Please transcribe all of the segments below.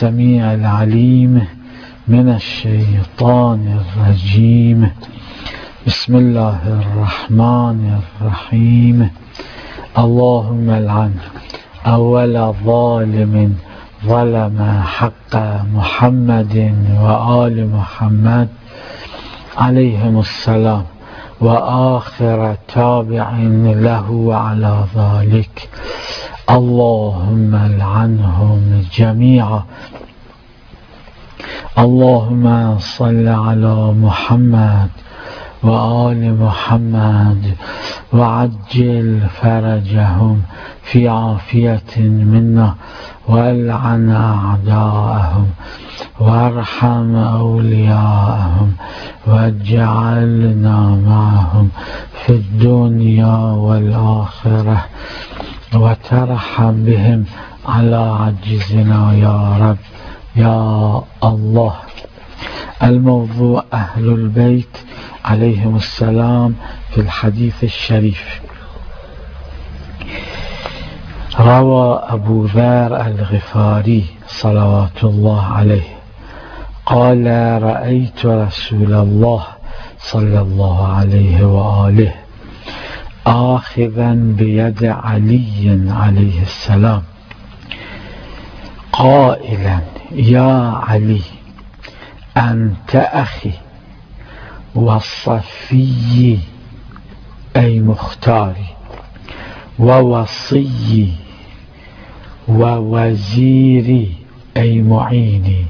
السميع العليم من الشيطان الرجيم. بسم الله الرحمن الرحيم. اللهم العن أول ظالم ظلم حق محمد وآل محمد عليهم السلام، وآخر تابع له على ذلك. اللهم العنهم جميعا. اللهم صل على محمد وآل محمد وعجل فرجهم في عافية منا، والعن أعداءهم وارحم أولياءهم، واجعلنا معهم في الدنيا والآخرة، وترحم بهم على عجزنا يا رب يا الله. الموضوع أهل البيت عليهم السلام في الحديث الشريف. روى أبو ذر الغفاري صلوات الله عليه قال: رأيت رسول الله صلى الله عليه وآله آخذا بيد علي عليه السلام قائلا: يا علي، أنت أخي وصفي أي مختاري، ووصي، ووزيري أي معيني،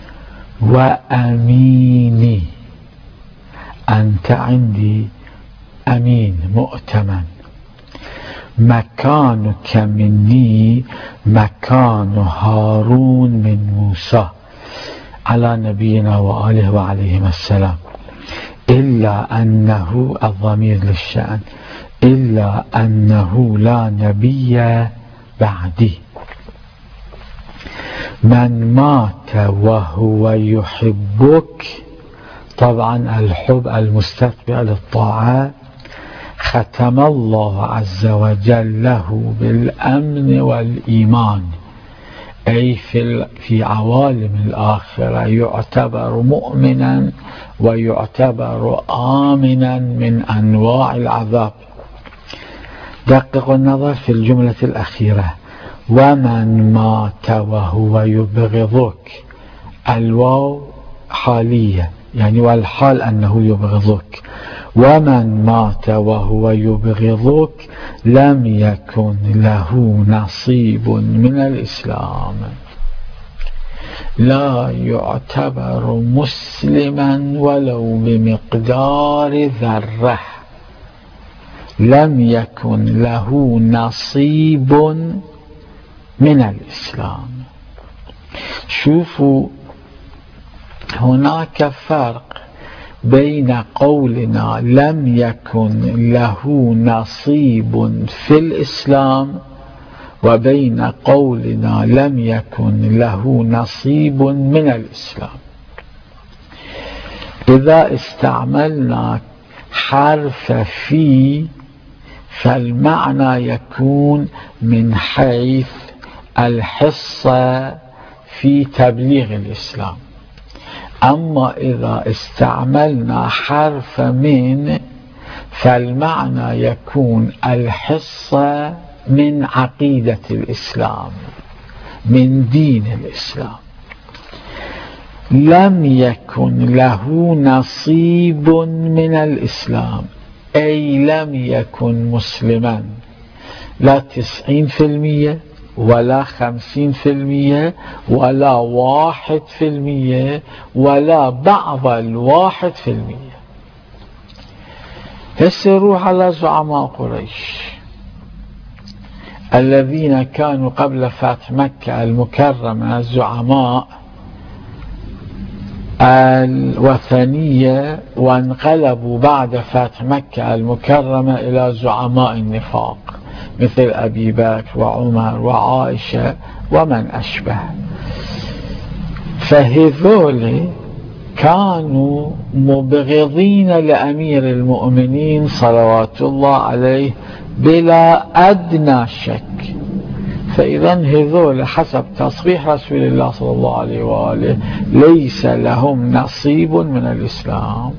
وأميني. أنت عندي أمين مؤتمن. مكانك مني مكان هارون من موسى على نبينا وآله وعليهم السلام، إلا أنه الضمير للشأن، إلا أنه لا نبي بعدي. من مات وهو يحبك، طبعا الحب المستتبع للطاعة، ختم الله عز وجل له بالأمن والإيمان، أي في عوالم الآخرة يعتبر مؤمنا ويعتبر آمنا من أنواع العذاب. دققوا النظر في الجملة الأخيرة: ومن مات وهو يبغضك. الواو حالية، يعني والحال أنه يبغضك. ومن مات وهو يبغضك لم يكن له نصيب من الإسلام، لا يعتبر مسلما ولو بمقدار ذرة. لم يكن له نصيب من الإسلام. شوفوا، هناك فرق بين قولنا لم يكن له نصيب في الإسلام وبين قولنا لم يكن له نصيب من الإسلام. إذا استعملنا حرف في فالمعنى يكون من حيث الحصة في تبليغ الإسلام. أما إذا استعملنا حرف من فالمعنى يكون الحصة من عقيدة الإسلام، من دين الإسلام. لم يكن له نصيب من الإسلام، أي لم يكن مسلما، لا 90% ولا 50% ولا 1% ولا بعض 1%. هسه روح على زعماء قريش الذين كانوا قبل فتح مكة المكرمة زعماء الوثنية، وانقلبوا بعد فتح مكة المكرمة إلى زعماء النفاق مثل أبي بكر وعمر وعائشة ومن أشبه. فهذول كانوا مبغضين لأمير المؤمنين صلوات الله عليه بلا أدنى شك. فإذا هذول حسب تصريح رسول الله صلى الله عليه وآله ليس لهم نصيب من الإسلام،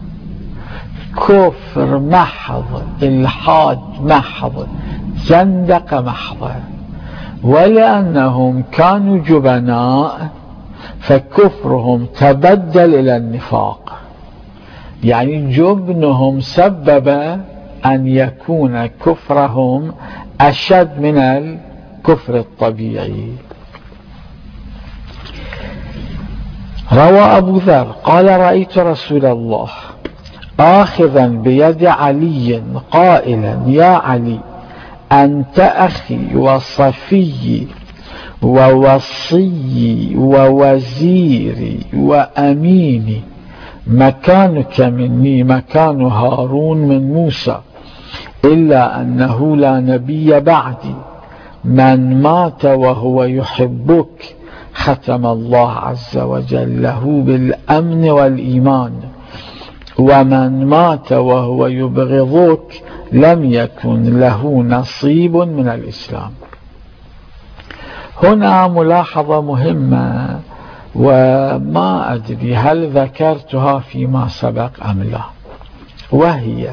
كفر محض، إلحاد محض، زندقة محضة. ولأنهم كانوا جبناء فكفرهم تبدل إلى النفاق، يعني جبنهم سبب أن يكون كفرهم أشد من الكفر الطبيعي. روى أبو ذر قال: رأيت رسول الله آخذا بيد علي قائلا: يا علي، أنت أخي وصفي ووصي ووزيري وأميني، مكانك مني مكان هارون من موسى، إلا أنه لا نبي بعدي، من مات وهو يحبك ختم الله عز وجل له بالأمن والإيمان، ومن مات وهو يبغضك لم يكن له نصيب من الإسلام. هنا ملاحظة مهمة وما أدري هل ذكرتها فيما سبق أم لا، وهي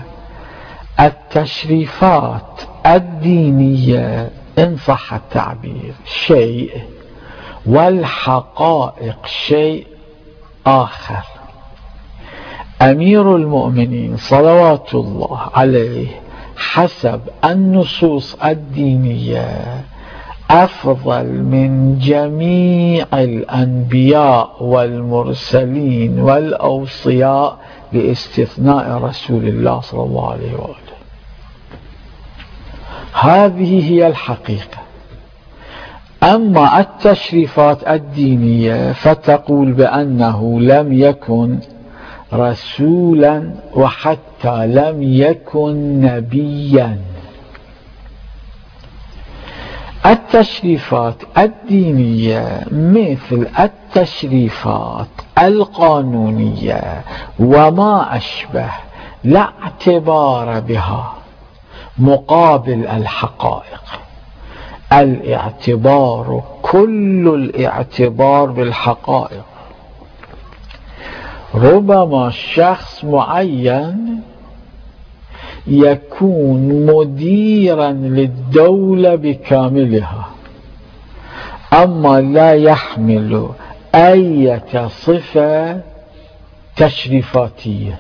التشريفات الدينية إن صح التعبير شيء، والحقائق شيء آخر. أمير المؤمنين صلوات الله عليه حسب النصوص الدينية أفضل من جميع الأنبياء والمرسلين والأوصياء باستثناء رسول الله صلى الله عليه وآله. هذه هي الحقيقة. أما التشريفات الدينية فتقول بأنه لم يكن رسولا وحتى لم يكن نبيا. التشريفات الدينية مثل التشريفات القانونية وما أشبه لا اعتبار بها مقابل الحقائق. الاعتبار كل الاعتبار بالحقائق. ربما شخص معين يكون مديرا للدولة بكاملها، أما لا يحمل أي صفة تشريفاتية.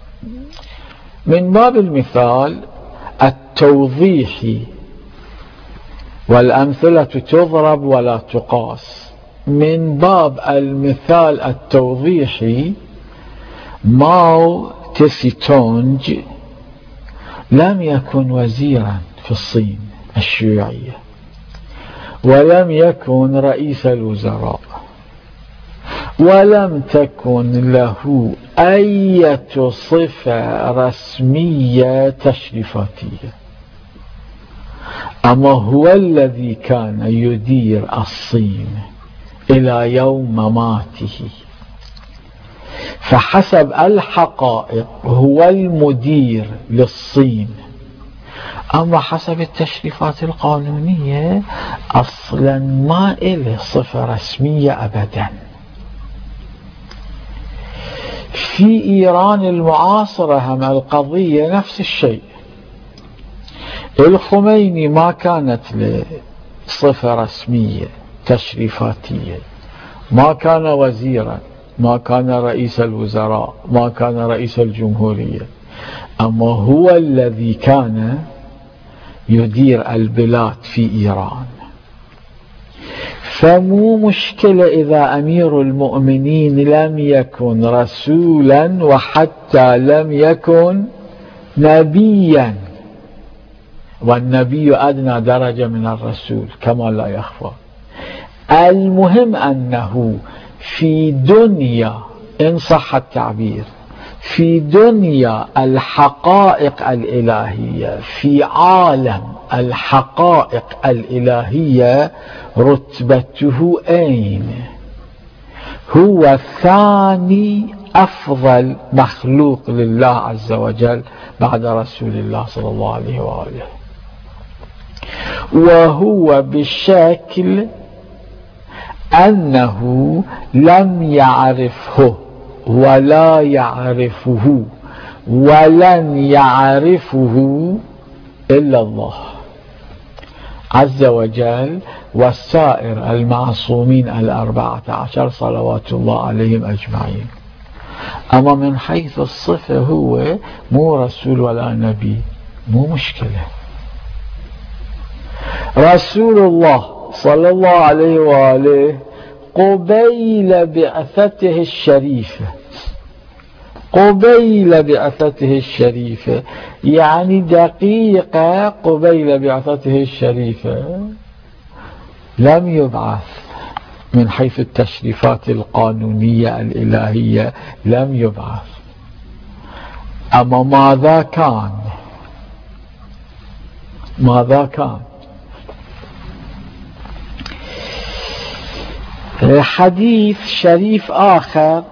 من باب المثال التوضيح، والأمثلة تضرب ولا تقاس. من باب المثال التوضيحي ماو تسي تونج لم يكن وزيرا في الصين الشيوعية، ولم يكن رئيس الوزراء، ولم تكن له أي صفة رسمية تشريفاتية، أما هو الذي كان يدير الصين إلى يوم مماته، فحسب الحقائق هو المدير للصين. أما حسب التشريفات القانونية أصلا ما إله صفة رسمية أبدا. في إيران المعاصرة هم القضية نفس الشيء. الخميني ما كانت له صفة رسمية تشريفاتية، ما كان وزيرا، ما كان رئيس الوزراء، ما كان رئيس الجمهورية، أما هو الذي كان يدير البلاد في إيران. فمو مشكلة إذا أمير المؤمنين لم يكن رسولا وحتى لم يكن نبيا، والنبي أدنى درجة من الرسول كما لا يخفى. المهم أنه في دنيا إن صح التعبير، في دنيا الحقائق الإلهية، في عالم الحقائق الإلهية، رتبته أين؟ هو ثاني أفضل مخلوق لله عز وجل بعد رسول الله صلى الله عليه وآله. وهو بالشكل أنه لم يعرفه ولا يعرفه ولن يعرفه إلا الله عز وجل والسائر المعصومين 14 صلوات الله عليهم أجمعين. أما من حيث الصفة هو مو رسول ولا نبي، مو مشكلة. رسول الله صلى الله عليه وآله قبيل بعثته الشريفة، قبيل بعثته الشريفة، يعني دقيقة قبيل بعثته الشريفة لم يبعث من حيث التشريفات القانونية الإلهية، لم يبعث. أما ماذا كان؟ ماذا كان؟ حديث شريف آخر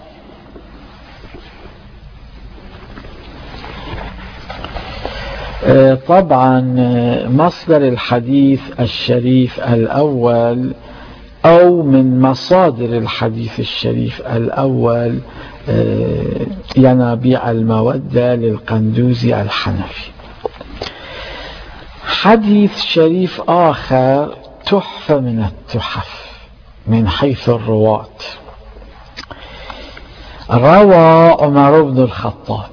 طبعا مصدر الحديث الشريف الأول أو من مصادر الحديث الشريف الأول ينابيع المودة للقندوزي الحنفي. حديث شريف آخر تحفة من التحف من حيث الرواة. روى عمر بن الخطاب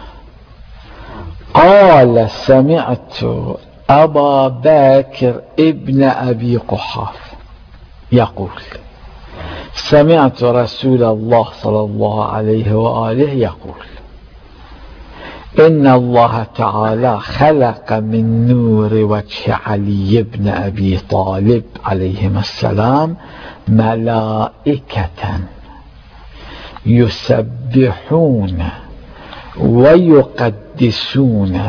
قال سمعت أبا بكر ابن أبي قحافة يقول سمعت رسول الله صلى الله عليه وآله يقول إن الله تعالى خلق من نور وجه علي بن أبي طالب عليهما السلام ملائكة يسبحون ويقدسون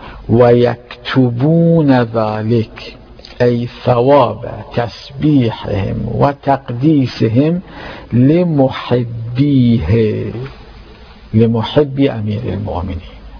ويكتبون ذلك، أي ثواب تسبيحهم وتقديسهم لمحبيه، لمحبي أمير المؤمنين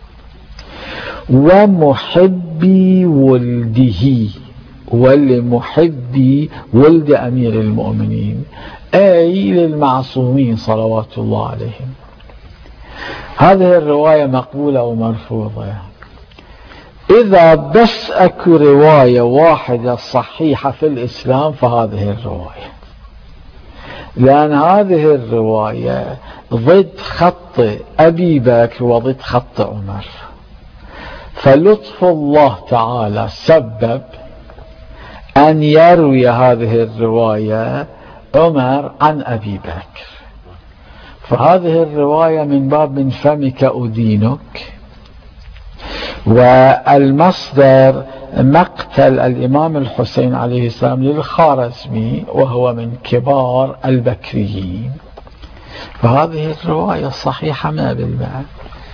ومحبي ولده ولمحبي ولد أمير المؤمنين، أي للمعصومين صلوات الله عليهم. هذه الرواية مقبولة ومرفوضة. إذا بس أكو رواية واحدة صحيحة في الإسلام فهذه الرواية، لأن هذه الرواية ضد خط أبي بكر وضد خط عمر، فلطف الله تعالى سبب أن يروي هذه الرواية عمر عن أبي بكر، فهذه الرواية من باب من فمك أدينك. والمصدر مقتل الإمام الحسين عليه السلام للخارزمي وهو من كبار البكريين، فهذه الرواية صحيحة 100%.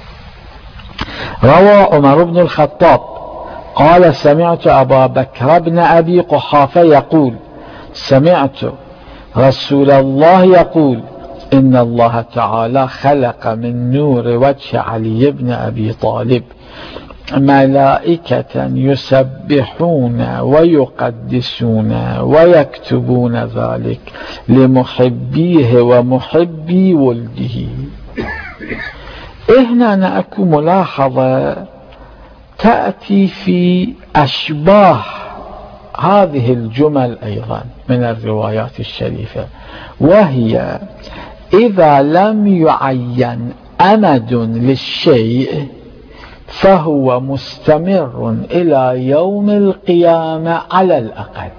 روى عمر بن الخطاب قال سمعت أبا بكر بن أبي قحافة يقول سمعت رسول الله يقول إن الله تعالى خلق من نور وجه علي بن أبي طالب ملائكة يسبحون ويقدسون ويكتبون ذلك لمحبيه ومحبي ولده. هنا نأكو ملاحظة تأتي في أشباه هذه الجمل أيضا من الروايات الشريفة، وهي إذا لم يعين أمد للشيء فهو مستمر إلى يوم القيامة على الأقل.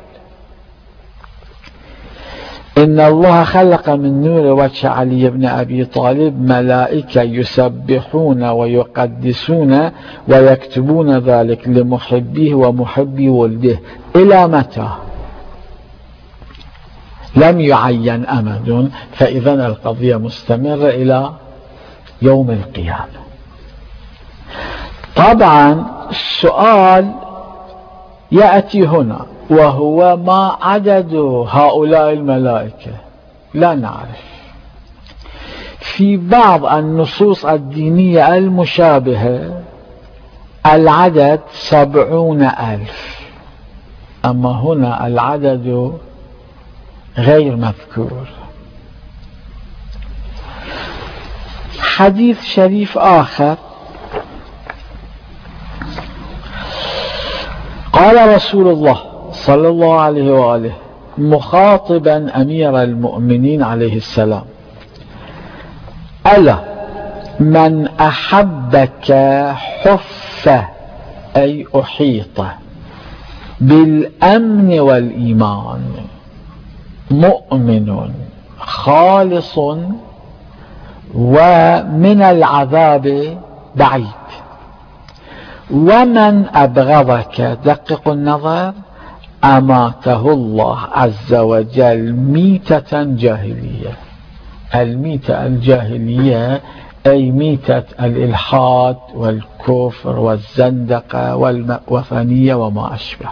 إن الله خلق من نور وجه علي بن أبي طالب ملائكة يسبحون ويقدسون ويكتبون ذلك لمحبيه ومحبي ولده. إلى متى؟ لم يعين أمد، فإذا القضية مستمرة إلى يوم القيامة. طبعا السؤال يأتي هنا، وهو ما عدد هؤلاء الملائكة؟ لا نعرف. في بعض النصوص الدينية المشابهة العدد 70,000 أما هنا العدد غير مذكور. حديث شريف آخر قال رسول الله صلى الله عليه وآله مخاطبا أمير المؤمنين عليه السلام: ألا من أحبك حف أي أحيط بالأمن والإيمان مؤمن خالص ومن العذاب بعيد، ومن أبغضك دقق النظر أماته الله عز وجل ميتة جاهلية. الميتة الجاهلية أي ميتة الإلحاد والكفر والزندقة والوثنية وما أشبه.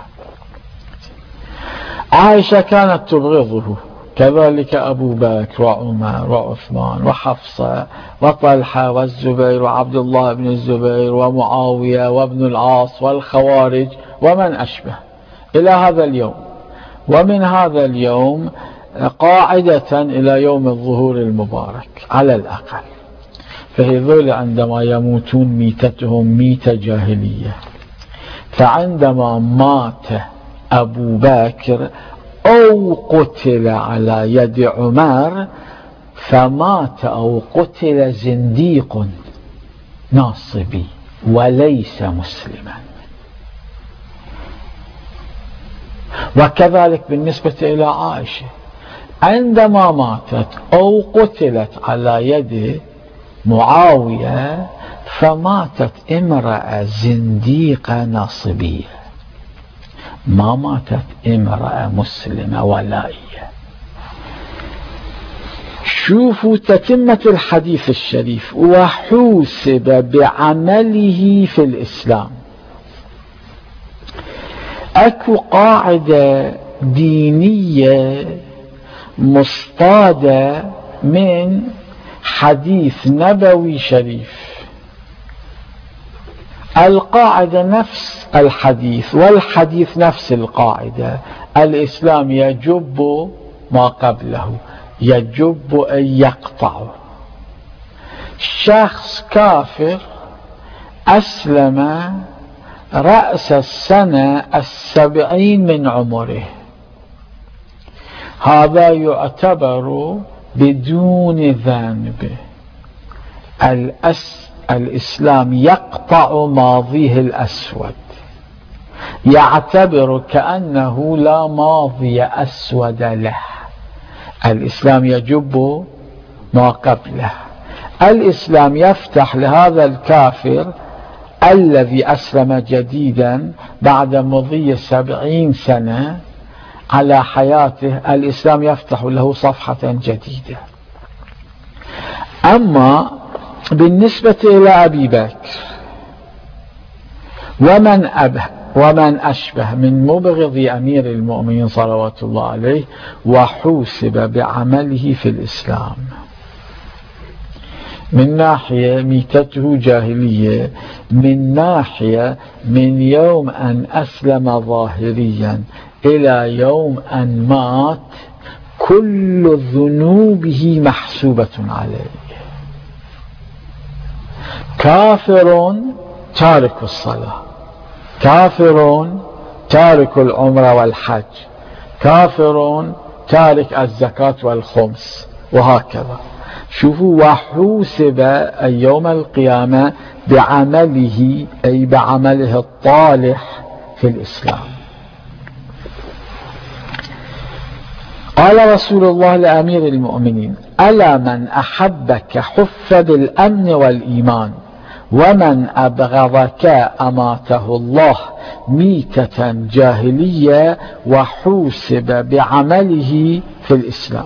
عائشة كانت تبغضه، كذلك أبو بكر وعمر وعثمان وحفصة وطلحة والزبير وعبد الله بن الزبير ومعاوية وابن العاص والخوارج ومن أشبه إلى هذا اليوم. ومن هذا اليوم قاعدة إلى يوم الظهور المبارك على الأقل، فهذول عندما يموتون ميتتهم ميتة جاهلية. فعندما مات أبو بكر أو قتل على يد عمر فمات أو قتل زنديق ناصبي وليس مسلما. وكذلك بالنسبة إلى عائشة عندما ماتت أو قتلت على يد معاوية فماتت امرأة زنديقة ناصبية، ما ماتت امرأة مسلمة ولائية. شوفوا تتمة الحديث الشريف: وحوسب بعمله في الإسلام. أكو قاعدة دينية مصطادة من حديث نبوي شريف. القاعدة نفس الحديث والحديث نفس القاعدة. الإسلام يجب ما قبله، يجب أن يقطع. شخص كافر أسلم رأس السنة 70 من عمره، هذا يعتبر بدون ذنب. الإسلام يقطع ماضيه الأسود، يعتبر كأنه لا ماضي أسود له. الإسلام يجب ما قبله. الإسلام يفتح لهذا الكافر الذي أسلم جديدا بعد مضي 70 سنة على حياته، الإسلام يفتح له صفحة جديدة. أما بالنسبة إلى أبي بكر ومن أشبه من مبغض أمير المؤمنين صلوات الله عليه، وحوسب بعمله في الإسلام. من ناحية ميتته جاهلية، من ناحية من يوم أن أسلم ظاهريا إلى يوم أن مات كل ذنوبه محسوبة عليه. كافر تارك الصلاة، كافر تارك العمرة والحج، كافر تارك الزكاة والخمس، وهكذا. شوفوا: وحوسب يوم القيامة بعمله أي بعمله الطالح في الإسلام. قال رسول الله لأمير المؤمنين: ألا من أحبك حف بالأمن والإيمان، ومن أبغضك أماته الله ميتة جاهلية وحوسب بعمله في الإسلام.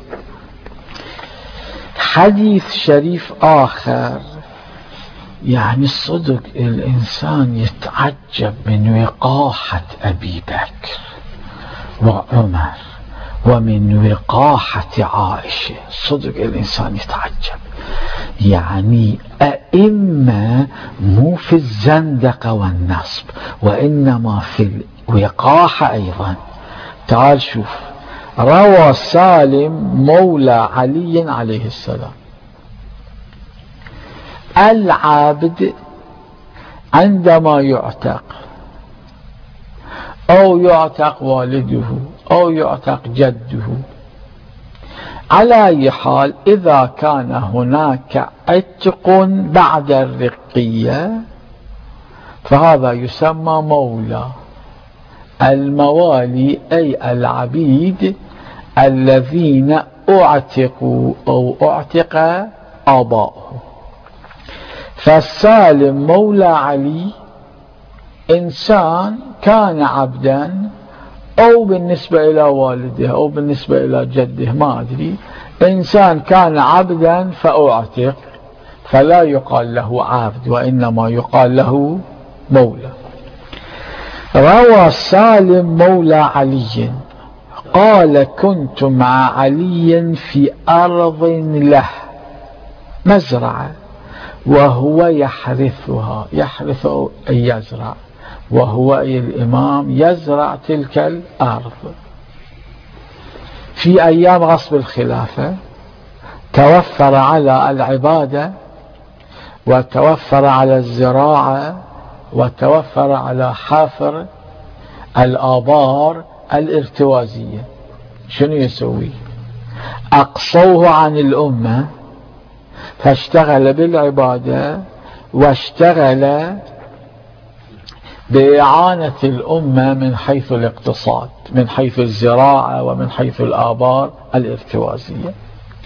حديث شريف آخر، يعني صدق الإنسان يتعجب من وقاحة أبي بكر وعمر ومن وقاحة عائشة. صدق الإنسان يتعجب، يعني أئمة مو في الزندقة والنصب، وإنما في الوقاحة أيضا. تعال شوف، روى سالم مولى علي عليه السلام: العبد عندما يعتق أو يعتق والده أو يعتق جده، على أي حال إذا كان هناك عتق بعد الرقية فهذا يسمى مولى. الموالي أي العبيد الذين اعتقوا أو اعتق آباؤهم. فالسالم مولى علي إنسان كان عبدا، أو بالنسبة إلى والده أو بالنسبة إلى جده ما أدري، إنسان كان عبدا فأعتق، فلا يقال له عبد وإنما يقال له مولى. روى سالم مولى علي قال: كنت مع علي في أرض له مزرعة وهو يحرثها، يحرث أي يزرع، وهو أي الإمام يزرع تلك الأرض. في أيام غصب الخلافة توفر على العبادة وتوفر على الزراعة وتوفر على حفر الآبار الارتوازية. شنو يسوي؟ أقصوه عن الأمة، فاشتغل بالعبادة واشتغل بإعانة الأمة من حيث الاقتصاد، من حيث الزراعة ومن حيث الآبار الارتوازية.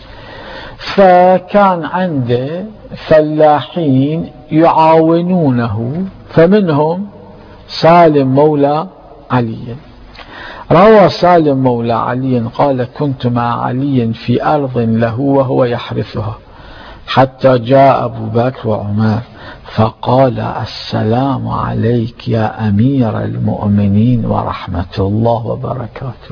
فكان عنده فلاحين يعاونونه، فمنهم سالم مولى علي. روى سالم مولى علي قال: كنت مع علي في أرض له وهو يحرثها، حتى جاء أبو بكر وعمر فقال: السلام عليك يا أمير المؤمنين ورحمة الله وبركاته.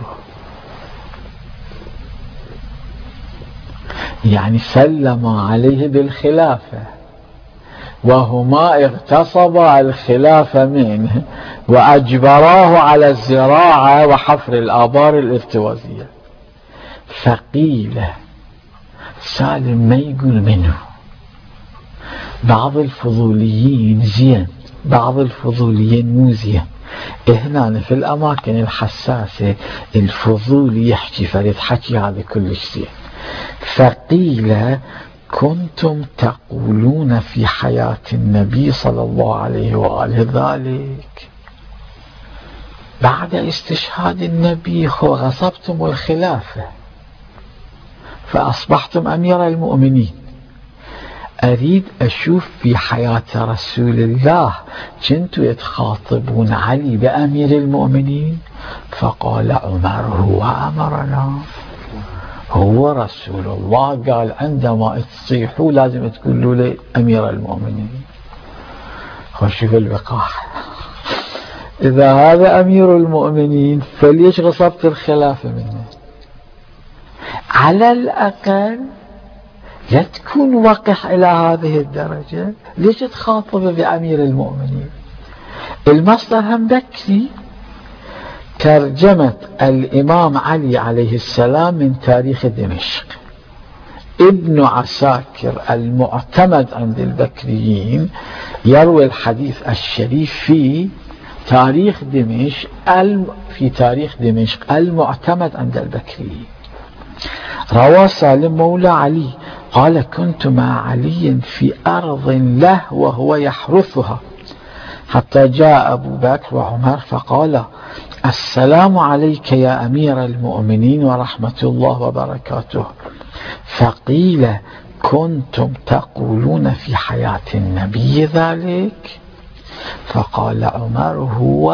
يعني سلم عليه بالخلافة، وهما اغتصبا الخلافة منه وأجبراه على الزراعة وحفر الآبار الارتوازية. فقيل سالم ما يقول منه. بعض الفضوليين زين، بعض الفضوليين مو زين. هنا في الأماكن الحساسة الفضول يحكي فريد حكي هذا كلش زين. فقيل: كنتم تقولون في حياة النبي صلى الله عليه وآله ذلك، بعد استشهاد النبي غصبتم الخلافة فأصبحتم أمير المؤمنين. أريد أشوف في حياة رسول الله كنتوا يتخاطبون علي بأمير المؤمنين. فقال عمر: هو أمرنا، هو رسول الله قال عندما تصيحوا لازم تقولوا لي أمير المؤمنين. خشوا في الوقاح. إذا هذا أمير المؤمنين فليش غصبت الخلافة منه؟ على الأقل لا تكون وقح إلى هذه الدرجة، ليش تخاطب بأمير المؤمنين؟ المصدر هم بكري ترجمة الإمام علي عليه السلام من تاريخ دمشق. ابن عساكر المعتمد عند البكريين يروي الحديث الشريف في تاريخ دمشق المعتمد عند البكريين. روى سالم مولى علي قال: كنت مع علي في أرض له وهو يحرثها، حتى جاء أبو بكر وعمر فقال: السلام عليك يا أمير المؤمنين ورحمة الله وبركاته. فقيل: كنتم تقولون في حياة النبي ذلك؟ فقال عمر: هو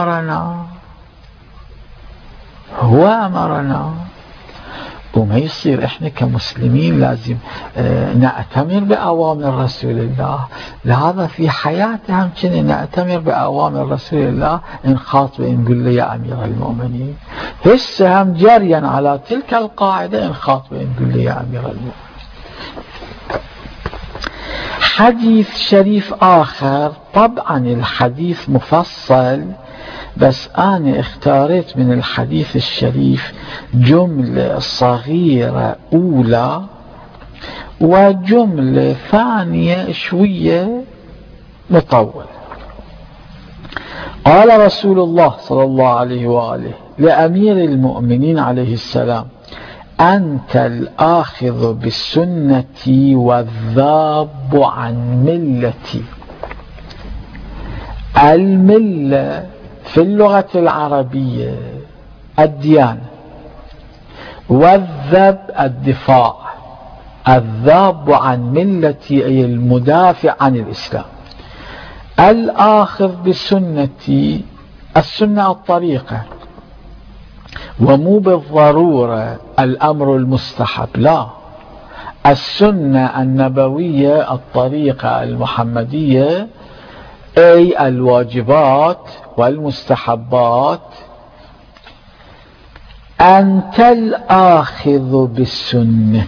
أمرنا. وما يصير احنا كمسلمين لازم نأتمر بأوامر رسول الله، لهذا في حياته هم كنا نأتمر بأوامر رسول الله، نخاطب نقول له يا أمير المؤمنين. هسه هم جريا على تلك القاعدة نخاطب نقول له يا أمير المؤمنين. حديث شريف آخر، طبعا الحديث مفصل بس أنا اختاريت من الحديث الشريف جملة صغيرة أولى وجملة ثانية شوية مطولة. قال رسول الله صلى الله عليه وآله لأمير المؤمنين عليه السلام: أنت الآخذ بالسنة والذاب عن ملتي. الملة في اللغة العربية الديانة، والذب الدفاع. الذاب عن ملتي أي المدافع عن الإسلام. الآخذ بالسنة، السنة الطريقة، ومو بالضرورة الأمر المستحب، لا، السنة النبوية الطريقة المحمدية أي الواجبات والمستحبات. أنت الآخذ بالسنة،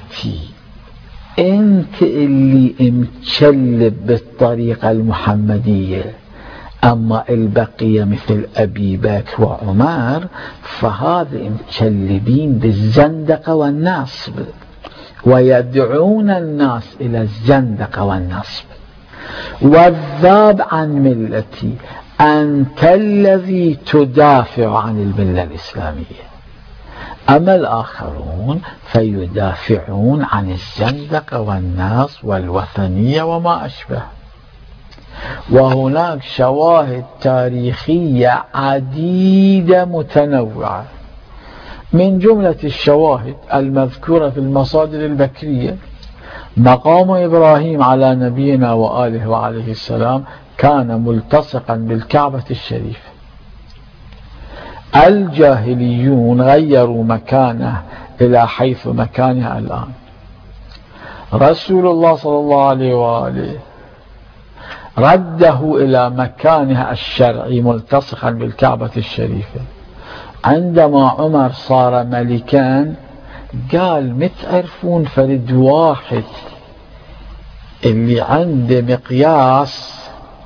أنت اللي متشلب بالطريقة المحمدية. أما البقية مثل أبي بكر وعمر فهذا متشلبين بالزندقة والنصب ويدعون الناس إلى الزندقة والنصب. والذاب عن ملتي، أنت الذي تدافع عن الملة الإسلامية. أما الآخرون فيدافعون عن الزندقة والنصب والوثنية وما أشبه. وهناك شواهد تاريخية عديدة متنوعة. من جملة الشواهد المذكورة في المصادر البكرية: مقام إبراهيم على نبينا وآله وعليه السلام كان ملتصقا بالكعبة الشريفة. الجاهليون غيروا مكانه إلى حيث مكانها الآن. رسول الله صلى الله عليه وآله رده إلى مكانها الشرعي ملتصقا بالكعبة الشريفة. عندما عمر صار ملكا قال: متعرفون فرد واحد اللي عنده مقياس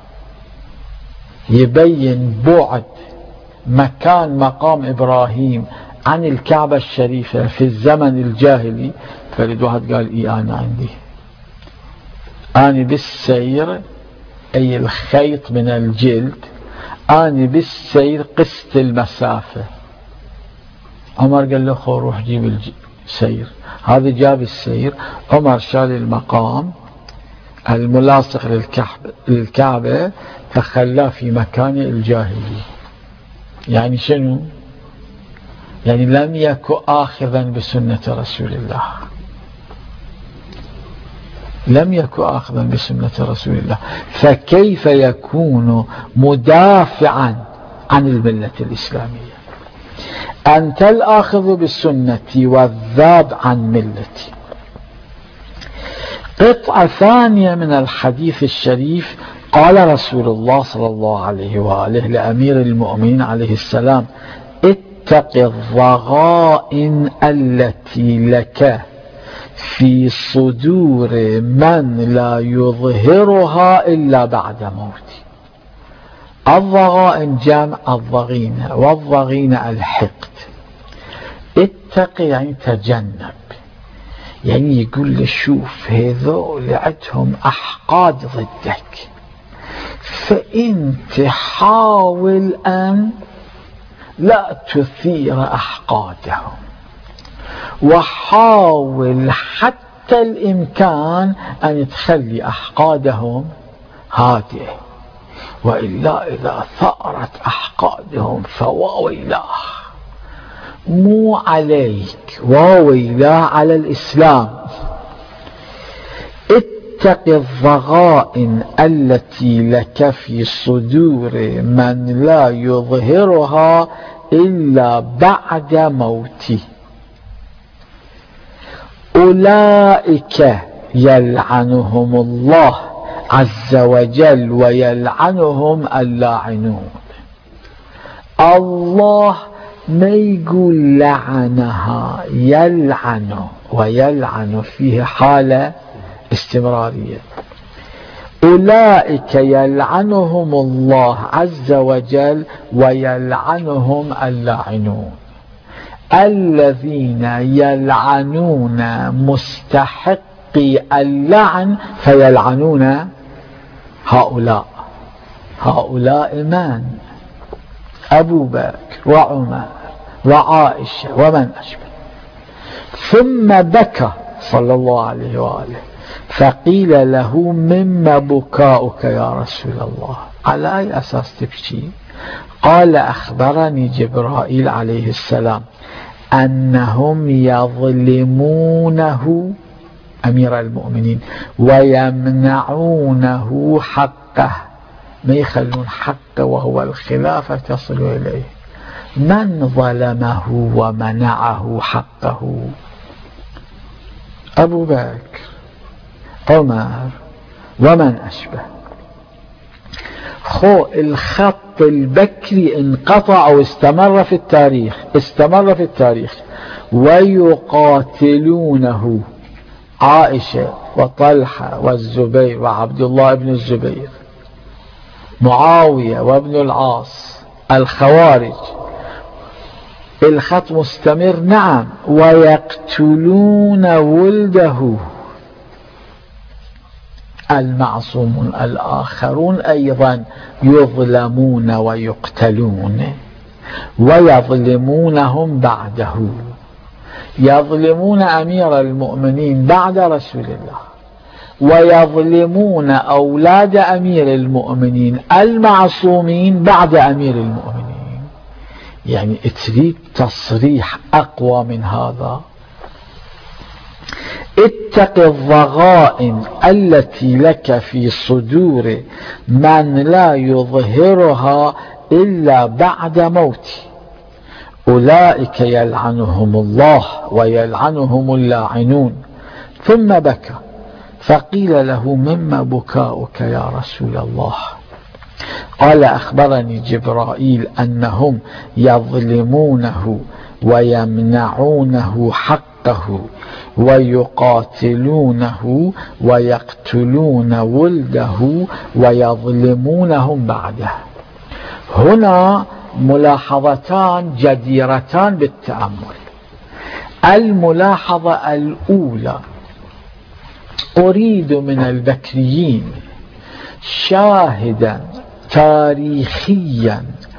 يبين بعد مكان مقام إبراهيم عن الكعبة الشريفة في الزمن الجاهلي؟ فرد واحد قال: إيه أنا عندي، أنا بالسير أي الخيط من الجلد، أنا بالسير قست المسافة. عمر قال له: خو روح جيب السير. هذا جاب السير. عمر شال المقام الملاصق للكعبة فخلاه في مكانه الجاهلي. يعني شنو؟ يعني لم يكن آخذا بسنة رسول الله، لم يكن آخذا بسنة رسول الله، فكيف يكون مدافعا عن الملة الإسلامية؟ أنت الآخذ بالسنة والذاب عن ملتي. قطعة ثانية من الحديث الشريف: قال رسول الله صلى الله عليه وآله لأمير المؤمنين عليه السلام: اتق الضغائن التي لك في صدور من لا يظهرها إلا بعد موته. الضغائن جمع الضغينة، والضغينة الحقد. اتق يعني تجنب، يعني يقول له: شوف هذول عندهم أحقاد ضدك، فأنت حاول أن لا تثير أحقادهم، وحاول حتى الإمكان أن تخلي أحقادهم هادئة، وإلا إذا ثارت أحقادهم فواويلاه، مو عليك، واويلاه على الإسلام. اتق الضغائن التي لك في صدور من لا يظهرها إلا بعد موته. أولئك يلعنهم الله عز وجل ويلعنهم اللاعنون. الله ما يقول لعنها، يلعن، ويلعن فيه حالة استمرارية. أولئك يلعنهم الله عز وجل ويلعنهم اللاعنون. الذين يلعنون مستحقي اللعن فيلعنون هؤلاء من؟ أبو بكر وعمر وعائشة ومن أشبه. ثم بكى صلى الله عليه وآله فقيل له: مما بكاؤك يا رسول الله؟ على أي أساس تبكي؟ قال: أخبرني جبرائيل عليه السلام أنهم يظلمونه أمير المؤمنين ويمنعونه حقه، ما يخلون حقه وهو الخلافة تصل إليه. من ظلمه ومنعه حقه؟ أبو بكر، عمر ومن أشبه. الخط البكري انقطع واستمر في التاريخ ويقاتلونه عائشة وطلحة والزبير وعبد الله بن الزبير، معاوية وابن العاص، الخوارج. الخط مستمر، نعم. ويقتلون ولده المعصومون الآخرون أيضا يظلمون ويقتلون ويظلمونهم بعده. يظلمون أمير المؤمنين بعد رسول الله، ويظلمون أولاد أمير المؤمنين المعصومين بعد أمير المؤمنين. يعني تريد تصريح أقوى من هذا؟ اتق الضغائن التي لك في صدور من لا يظهرها إلا بعد موته. أولئك يلعنهم الله ويلعنهم اللاعنون. ثم بكى فقيل له: مما بكاؤك يا رسول الله؟ قال: أخبرني جبرائيل أنهم يظلمونه ويمنعونه حقه ويقاتلونه ويقتلون ولده ويظلمونهم بعده. هنا ملاحظتان جديرتان بالتأمل. الملاحظة الأولى: أريد من البكريين شاهدا تاريخيا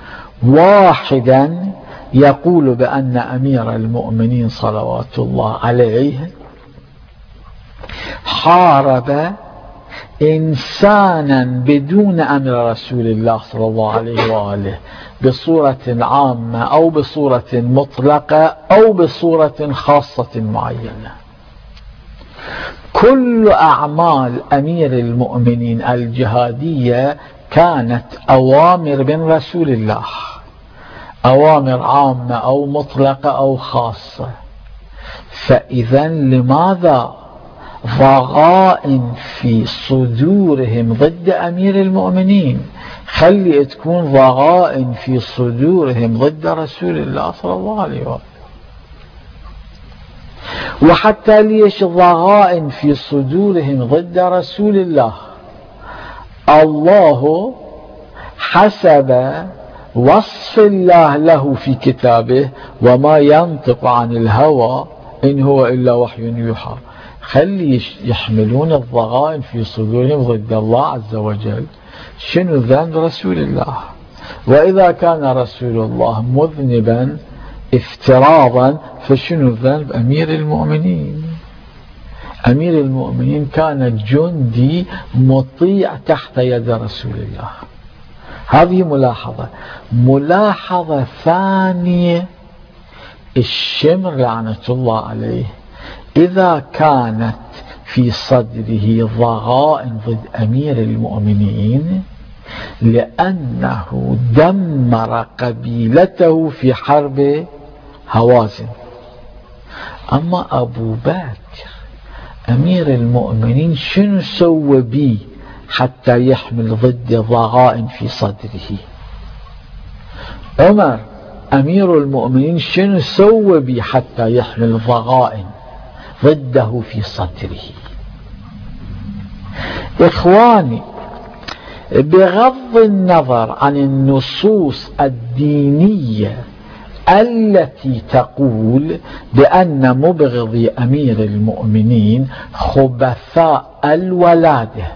واحدا يقول بأن أمير المؤمنين صلوات الله عليه حارب إنسانا بدون أمر رسول الله صلى الله عليه وآله بصورة عامة أو بصورة مطلقة أو بصورة خاصة معينة. كل أعمال أمير المؤمنين الجهادية كانت أوامر من رسول الله، أوامر عامة أو مطلقة أو خاصة. فإذا لماذا ضغائن في صدورهم ضد أمير المؤمنين؟ خلي تكون ضغائن في صدورهم ضد رسول الله صلى الله عليه وسلم. وحتى ليش ضغائن في صدورهم ضد رسول الله؟ الله حسب وصف الله له في كتابه: وما ينطق عن الهوى إن هو إلا وحي يوحى. خلي يحملون الضغائن في صدورهم ضد الله عز وجل. شنو ذنب رسول الله؟ وإذا كان رسول الله مذنبا افتراضا فشنو ذنب أمير المؤمنين؟ أمير المؤمنين كان جندي مطيع تحت يد رسول الله. هذه ملاحظة. ملاحظة ثانية: الشمر لعنة الله عليه إذا كانت في صدره ضغائن ضد أمير المؤمنين لأنه دمر قبيلته في حرب هوازن. أما أبو بكر أمير المؤمنين شنو سوى بيه حتى يحمل ضد ضغائن في صدره؟ عمر أمير المؤمنين شنو سوى بيه حتى يحمل ضغائن ضده في صدره؟ إخواني، بغض النظر عن النصوص الدينية التي تقول بأن مبغضي أمير المؤمنين خبثاء الولادة،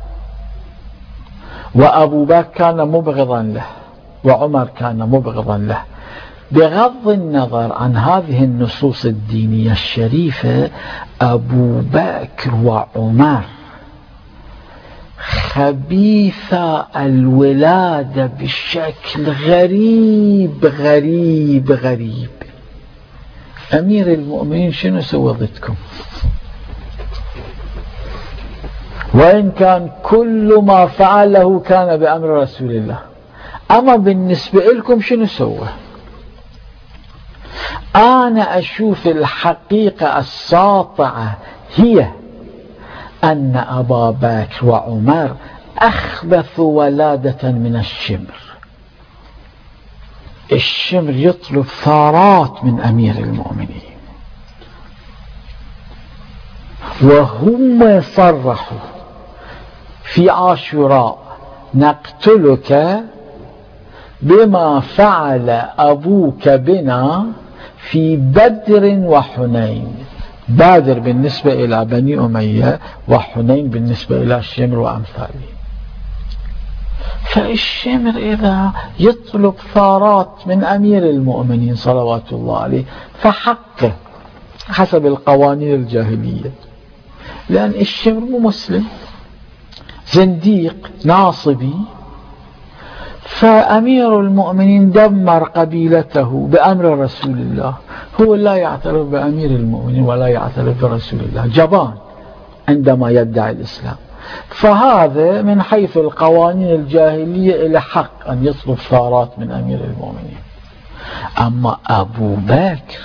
وأبو بكر كان مبغضا له وعمر كان مبغضا له. بغض النظر عن هذه النصوص الدينية الشريفة، أبو بكر وعمر خبيث الولادة بشكل غريب غريب غريب. أمير المؤمنين شنو سوى ضدكم؟ وإن كان كل ما فعله كان بأمر رسول الله، أما بالنسبة لكم شنو سوى؟ أنا أشوف الحقيقة الساطعة هي أن أبا بكر وعمر أخبثوا ولادة من الشمر. الشمر يطلب ثارات من أمير المؤمنين، وهم صرحوا في عاشوراء: نقتلك بما فعل أبوك بنا في بدر وحنين. بدر بالنسبة إلى بني أمية، وحنين بالنسبة إلى الشمر وأمثاله. فالشمر إذا يطلب ثارات من أمير المؤمنين صلوات الله عليه فحقه حسب القوانين الجاهلية، لأن الشمر مو مسلم، زنديق ناصبي. فأمير المؤمنين دمر قبيلته بأمر رسول الله، هو لا يعترف بأمير المؤمنين ولا يعترف برسول الله، جبان عندما يدعي الإسلام. فهذا من حيث القوانين الجاهلية إلى حق أن يطلب ثارات من أمير المؤمنين. أما أبو بكر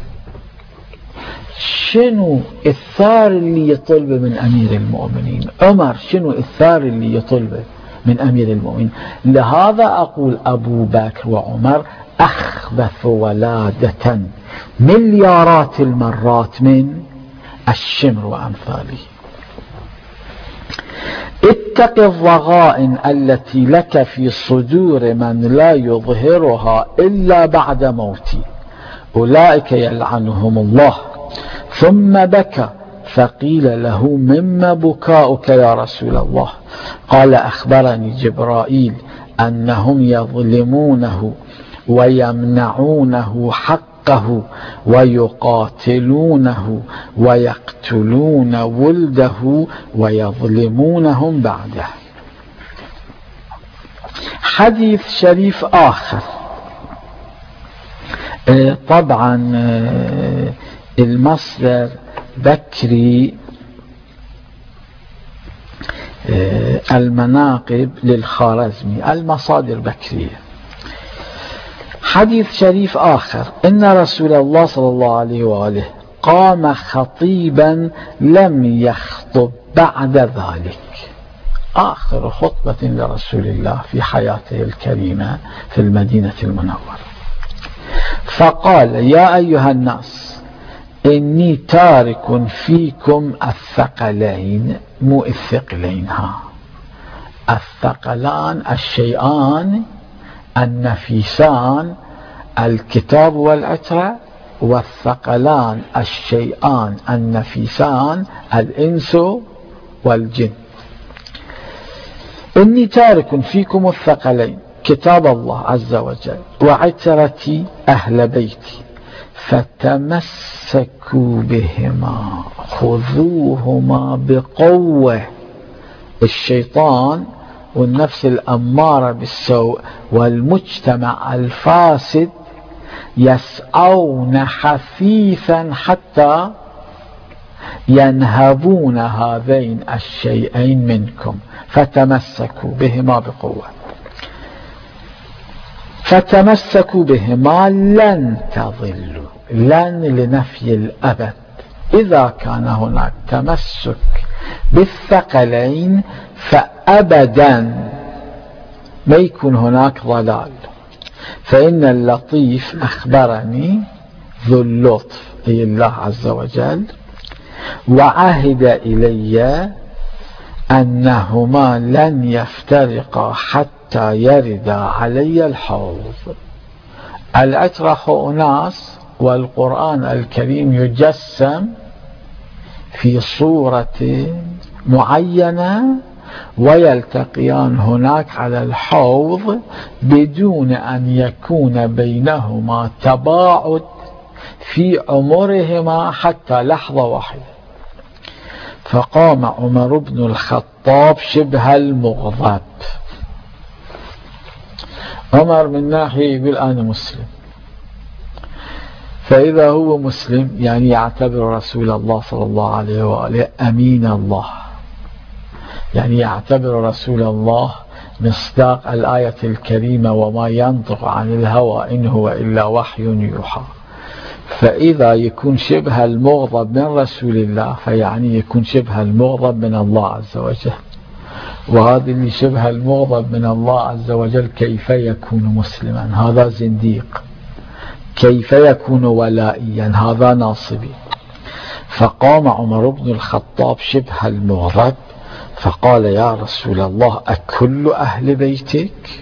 شنو الثار اللي يطلبه من أمير المؤمنين؟ عمر شنو الثار اللي يطلبه من أمير المؤمنين؟ لهذا أقول أبو بكر وعمر أخبث ولادة مليارات المرات من الشمر وأمثاله. اتق الضغائن التي لك في صدور من لا يظهرها إلا بعد موتي، أولئك يلعنهم الله. ثم بكى فقيل له: مما بكاؤك يا رسول الله؟ قال: أخبرني جبرائيل أنهم يظلمونه ويمنعونه حقه ويقاتلونه ويقتلون ولده ويظلمونهم بعده. حديث شريف آخر، طبعا المصدر بكري المناقب للخارزمي، المصادر بكرية. حديث شريف آخر: إن رسول الله صلى الله عليه وآله قام خطيبا لم يخطب بعد ذلك. آخر خطبة لرسول الله في حياته الكريمة في المدينة المنورة، فقال: يا أيها الناس، إني تارك فيكم الثقلين، مو الثقلين، الثقلان الشيئان النفيسان، الكتاب والعترة، والثقلان الشيئان النفيسان الإنس والجن. إني تارك فيكم الثقلين، كتاب الله عز وجل وعترتي أهل بيتي، فتمسكوا بهما، خذوهما بقوة. الشيطان والنفس الأمارة بالسوء والمجتمع الفاسد يسعون حثيثا حتى ينهبون هذين الشيئين منكم، فتمسكوا بهما بقوة. فتمسكوا بهما لن تضلوا، لن لنفي الأبد. إذا كان هناك تمسك بالثقلين فأبدا ما يكون هناك ضلال. فإن اللطيف أخبرني ذو اللطف أي الله عز وجل، وعهد إلي أنهما لن يفترقا حتى يردا علي الحوض. الأترخ أناس والقرآن الكريم يجسم في صورة معينة ويلتقيان هناك على الحوض بدون أن يكون بينهما تباعد في عمرهما حتى لحظة واحدة. فقام عمر بن الخطاب شبه المغضب. عمر من ناحية يقول أنا مسلم، فإذا هو مسلم يعني يعتبر رسول الله صلى الله عليه وآله أمين الله، يعني يعتبر رسول الله مصداق الآية الكريمة وما ينطق عن الهوى إن هو إلا وحي يوحى. فإذا يكون شبه المغضب من رسول الله فيعني يكون شبه المغضب من الله عز وجل، وهذا اللي شبه المغضب من الله عز وجل كيف يكون مسلما؟ هذا زنديق. كيف يكون ولائيا؟ هذا ناصبي. فقام عمر بن الخطاب شبه المغضب فقال يا رسول الله أكل أهل بيتك؟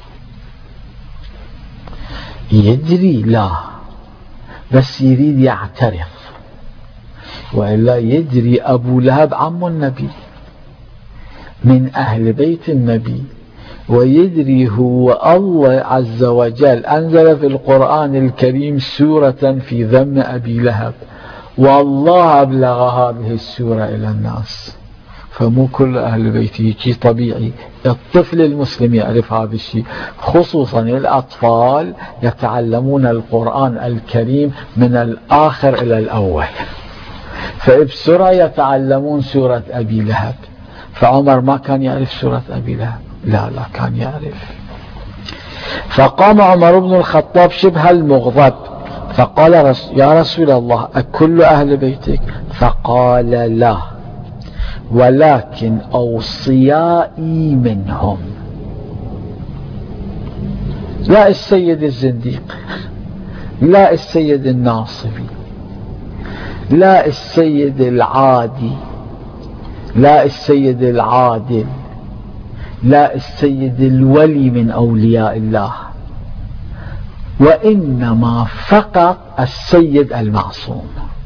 يدري لا، بس يريد يعترف، وإلا يدري أبو لهب عم النبي من أهل بيت النبي، ويدري هو الله عز وجل أنزل في القرآن الكريم سورة في ذم أبي لهب، والله أبلغ هذه السورة إلى الناس. فمو كل أهل بيته شيء طبيعي. الطفل المسلم يعرف هذا الشيء، خصوصا الأطفال يتعلمون القرآن الكريم من الآخر إلى الأول، فبسرعة يتعلمون سورة أبي لهب. فعمر ما كان يعرف سورة أبي لهب؟ لا كان يعرف. فقام عمر بن الخطاب شبه المغضب فقال يا رسول الله أكل أهل بيتك؟ فقال لا، ولكن أوصيائي منهم. لا السيد الزنديق، لا السيد الناصبي، لا السيد العادي، لا السيد العادل، لا السيد الولي من أولياء الله، وإنما فقط السيد المعصوم.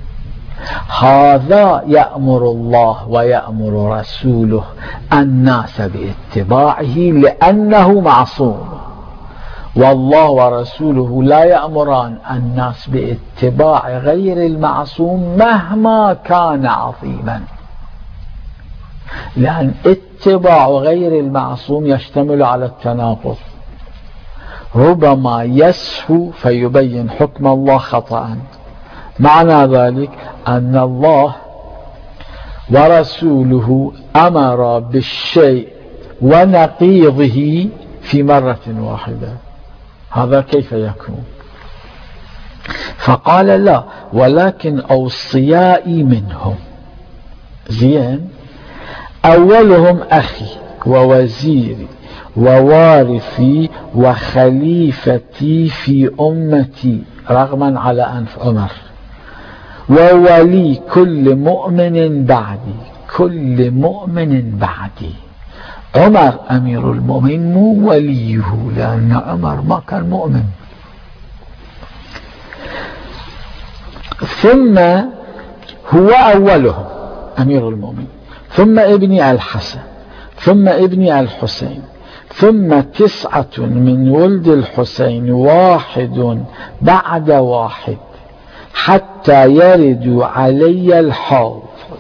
هذا يأمر الله ويأمر رسوله الناس باتباعه لأنه معصوم، والله ورسوله لا يأمران الناس باتباع غير المعصوم مهما كان عظيما، لأن اتباع غير المعصوم يشتمل على التناقض، ربما يسهو فيبين حكم الله خطأ. معنى ذلك أن الله ورسوله أمر بالشيء ونقيضه في مرة واحدة، هذا كيف يكون؟ فقال لا، ولكن أوصيائي منهم. زين، أولهم أخي ووزيري ووارثي وخليفتي في أمتي رغما على أنف عمر، وولي كل مؤمن بعدي، كل مؤمن بعدي. عمر أمير المؤمنين مو وليه، لأن عمر ما كان مؤمن. ثم هو أولهم أمير المؤمنين، ثم ابني الحسن، ثم ابني الحسين، ثم 9 من ولد الحسين واحد بعد واحد حتى يردوا علي الحوض،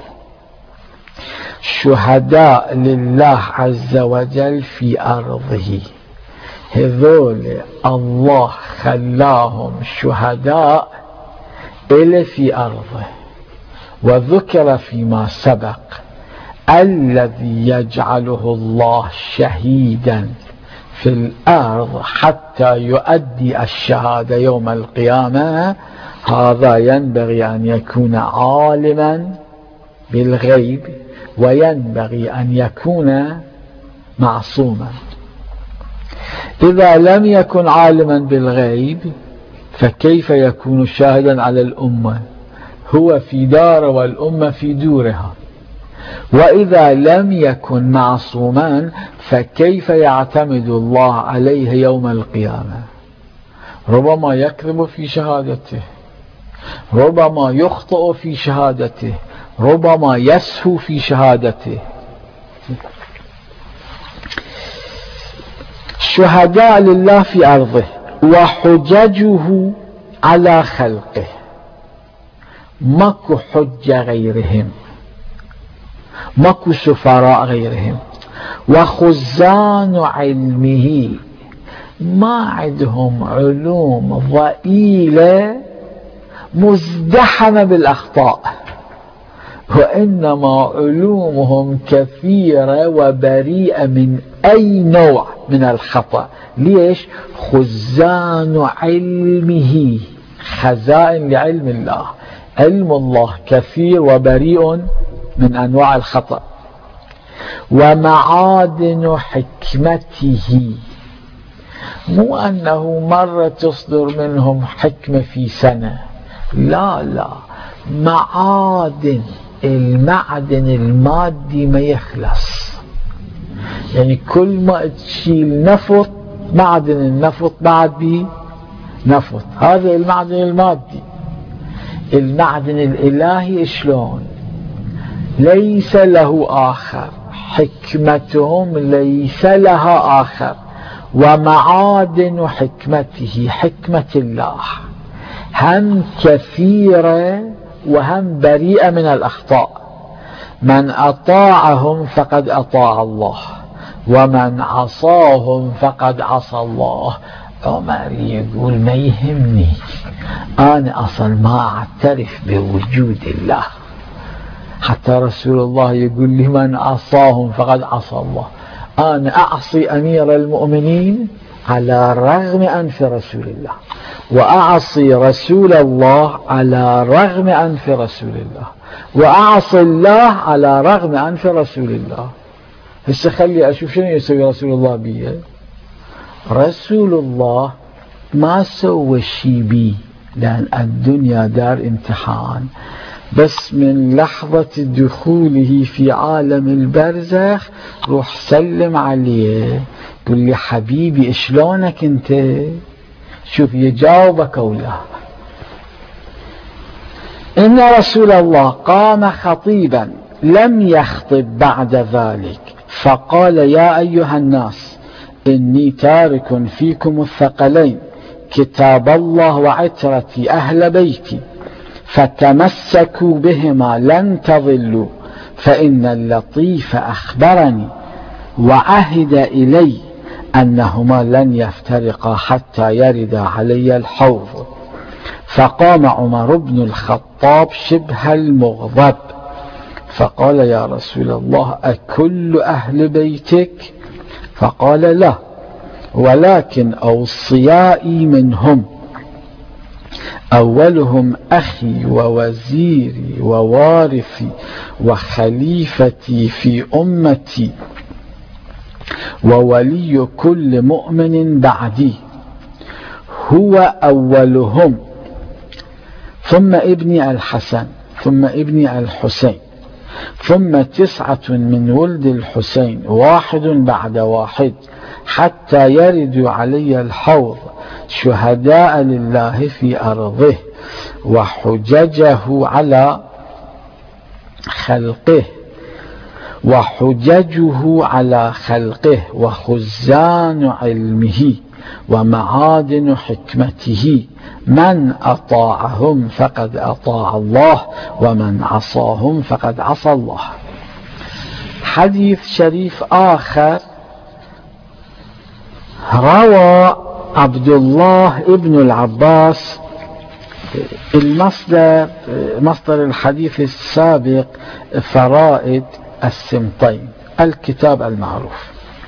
شهداء لله عز وجل في أرضه. هذول الله خلاهم شهداء إلى في أرضه. وذكر فيما سبق الذي يجعله الله شهيدا في الأرض حتى يؤدي الشهادة يوم القيامة، هذا ينبغي أن يكون عالما بالغيب، وينبغي أن يكون معصوما. إذا لم يكن عالما بالغيب فكيف يكون شاهدا على الأمة؟ هو في دار والأمة في دورها. وإذا لم يكن معصوما فكيف يعتمد الله عليه يوم القيامة؟ ربما يكذب في شهادته، ربما يخطئ في شهادته، ربما يسهو في شهادته. شهداء لله في أرضه وحججه على خلقه، ماكو حجة غيرهم، ماكو سفراء غيرهم. وخزان علمه، ما عندهم علوم ضئيلة مزدحمة بالأخطاء، وإنما علومهم كثيرة وبريئة من أي نوع من الخطأ. ليش؟ خزان علمه، خزائن لعلم الله، علم الله كثير وبريء من أنواع الخطأ. ومعادن حكمته، مو أنه مرة تصدر منهم حكمة في سنة، لا لا، معادن، المعدن المادي ما يخلص. يعني كل ما تشيل نفط، معدن النفط بعد بنفط، هذا المعدن المادي. المعدن الإلهي شلون؟ ليس له آخر، حكمتهم ليس لها آخر. ومعادن حكمته، حكمة الله هم كثيرة وهم بريئة من الأخطاء. من أطاعهم فقد أطاع الله، ومن عصاهم فقد عصى الله. عمر يقول ما يهمني، أنا أصلا ما أعترف بوجود الله. حتى رسول الله يقول لي من عصاهم فقد عصى الله. أنا أعصي أمير المؤمنين على رغم أنف رسول الله، وأعصي رسول الله على رغم أنف رسول الله، وأعصي الله على رغم أنف رسول الله. هسه خلي أشوف شنو يسوي رسول الله بي. رسول الله ما سوى شي بي، لأن الدنيا دار امتحان. بس من لحظة دخوله في عالم البرزخ روح سلم عليه، قل لي حبيبي شلونك انت، شوف يجاوبك أو لا. إن رسول الله قام خطيبا لم يخطب بعد ذلك فقال يا أيها الناس إني تارك فيكم الثقلين، كتاب الله وعترتي أهل بيتي، فتمسكوا بهما لن تضلوا، فإن اللطيف أخبرني وعهد إلي أنهما لن يفترقا حتى يرد علي الحوض. فقام عمر بن الخطاب شبه المغضب فقال يا رسول الله أكل أهل بيتك؟ فقال لا، ولكن أوصيائي منهم، أولهم أخي ووزيري ووارثي وخليفتي في أمتي وولي كل مؤمن بعدي، هو أولهم، ثم ابني الحسن، ثم ابني الحسين، ثم 9 من ولد الحسين، واحد بعد واحد، حتى يرد علي الحوض، شهداء لله في أرضه، وحججه على خلقه، وحججه على خلقه، وخزان علمه، ومعادن حكمته. من أطاعهم فقد أطاع الله، ومن عصاهم فقد عصى الله. حديث شريف آخر روى عبد الله ابن العباس، مصدر الحديث السابق فرائد السمطين، الكتاب المعروف.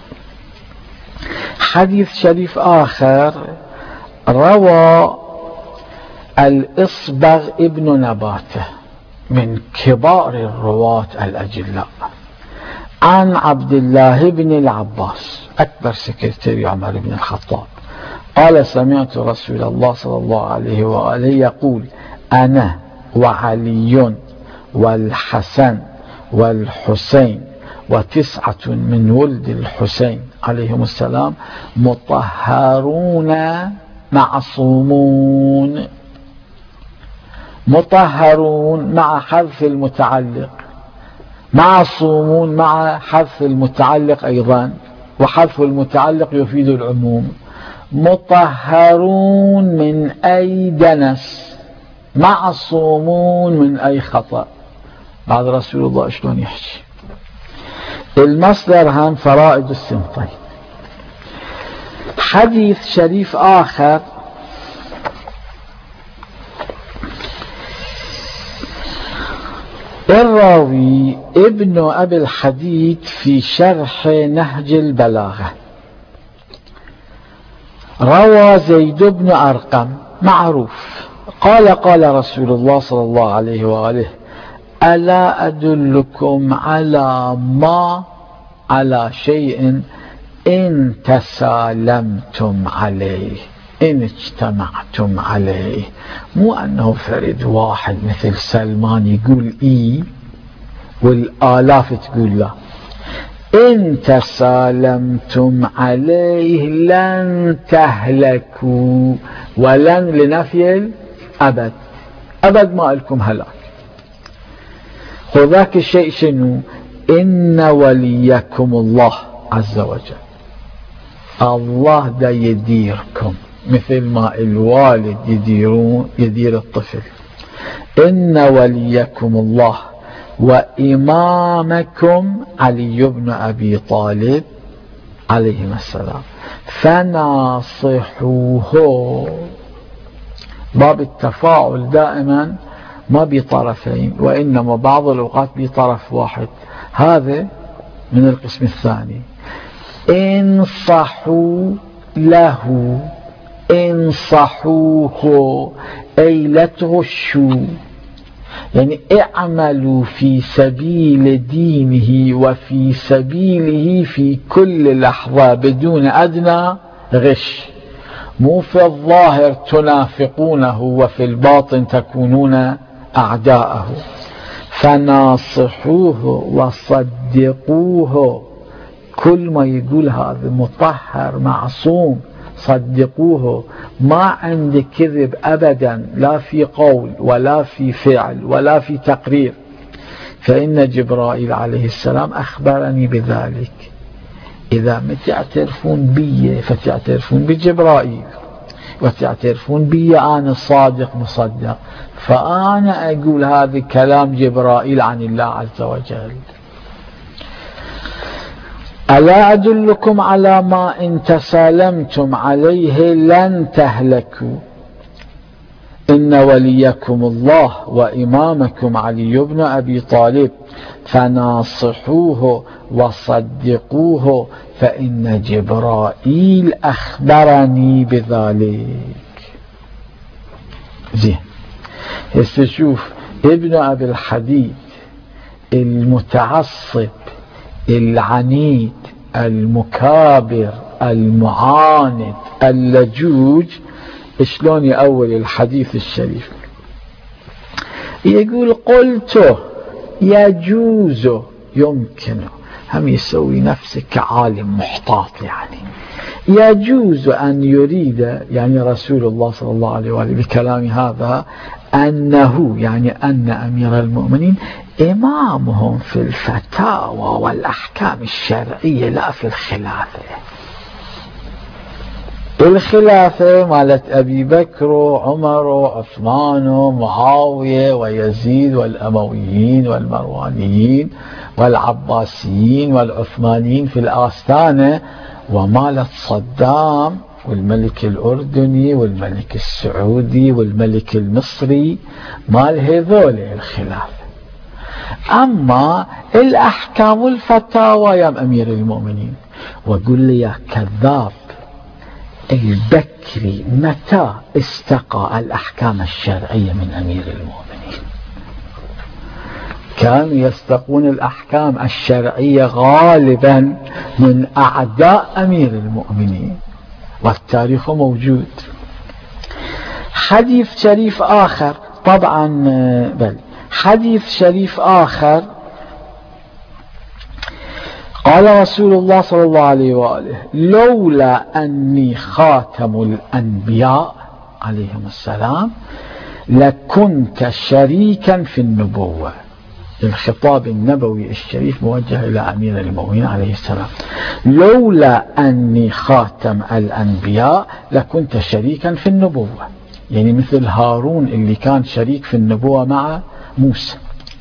حديث شريف آخر روى الإصبغ ابن نباتة من كبار الرواة الأجلاء عن عبد الله بن العباس أكبر سكرتير عمر بن الخطاب قال سمعت رسول الله صلى الله عليه وآله يقول أنا وعلي والحسن والحسين و9 من ولد الحسين عليهم السلام مطهرون معصومون. مطهرون مع حذف المتعلق، معصومون مع حذف المتعلق أيضا، وحذف المتعلق يفيد العموم. مطهرون من أي دنس، معصومون من أي خطأ. بعد رسول الله شلون يحكي؟ المصدر هم فرائد السنتين. حديث شريف آخر الراوي ابن أبي الحديد في شرح نهج البلاغة روى زيد بن أرقم معروف قال قال رسول الله صلى الله عليه وآله: ألا أدلكم على شيء إن تسالمتم عليه، إن اجتمعتم عليه. مو أنه فرد واحد مثل سلمان يقول إي والآلاف تقول لا. إن تسالمتم عليه لن تهلكوا، ولن لنفي الأبد، أبد ما لكم هلاك. وذاك الشيء شنو؟ إن وليكم الله عز وجل، الله دا يديركم مثل ما الوالد يدير الطفل. إن وليكم الله وإمامكم علي بن أبي طالب عليهم السلام فناصحوه. باب التفاعل دائما ما بطرفين، وإنما بعض الأوقات بطرف واحد، هذا من القسم الثاني. انصحوا له، انصحوه أي لا تغشوا، يعني اعملوا في سبيل دينه وفي سبيله في كل لحظة بدون أدنى غش. مو في الظاهر تنافقونه وفي الباطن تكونون أعداءه. فناصحوه وصدقوه، كل ما يقول هذا مطهر معصوم صدقوه، ما عند كذب أبدا، لا في قول ولا في فعل ولا في تقرير. فإن جبرائيل عليه السلام أخبرني بذلك. إذا ما تعترفون بي فتعترفون بجبرائيل، وتعترفون بي أنا صادق مصدق، فأنا أقول هذا كلام جبرائيل عن الله عز وجل. ألا أدلكم على ما إن تسالمتم عليه لن تهلكوا. إن وليكم الله وإمامكم علي بن أبي طالب فناصحوه وصدقوه فإن جبرائيل أخبرني بذلك. زين، يستشوف ابن أبي الحديد المتعصب العنيد المكابر المعاند اللجوج شلون يأول الحديث الشريف؟ يقول قلت يجوز، يمكن، هم يسوي نفسه كعالم محتاط، يعني يجوز أن يريد يعني رسول الله صلى الله عليه وآله بكلام هذا أنه يعني أن أمير المؤمنين إمامهم في الفتاوى والأحكام الشرعية لا في الخلافة. الخلافة مالت أبي بكر وعمر وعثمان ومعاوية ويزيد والأمويين والمروانيين والعباسيين والعثمانيين في الآستانة، ومالت صدام والملك الأردني والملك السعودي والملك المصري، مال هذول الخلافة. أما الأحكام والفتاوى يا أمير المؤمنين. وقل لي يا كذاب، البكري متى استقى الأحكام الشرعية من أمير المؤمنين؟ كانوا يستقون الأحكام الشرعية غالبا من أعداء أمير المؤمنين، والتاريخ موجود. حديث شريف آخر طبعا، حديث شريف آخر قال رسول الله صلى الله عليه وآله: لولا أني خاتم الأنبياء عليهم السلام لكنت شريكا في النبوة. الخطاب النبوي الشريف موجه إلى أمير المؤمنين عليه السلام. لولا أني خاتم الأنبياء لكنت شريكا في النبوة، يعني مثل هارون اللي كان شريك في النبوة مع موسى.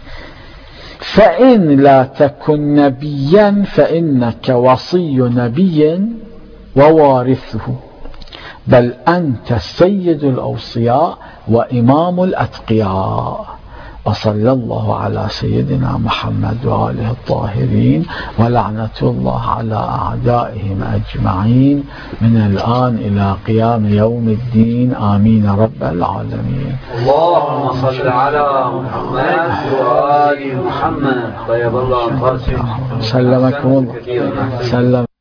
فإن لا تكن نبيا فإنك وصي نبي ووارثه، بل أنت سيد الأوصياء وإمام الأتقياء. وصلى الله على سيدنا محمد وآله الطاهرين، ولعنة الله على أعدائهم أجمعين من الآن إلى قيام يوم الدين، آمين رب العالمين. اللهم صل على محمد وآل محمد. طيب الله أنفاسهم. سلمكم الله.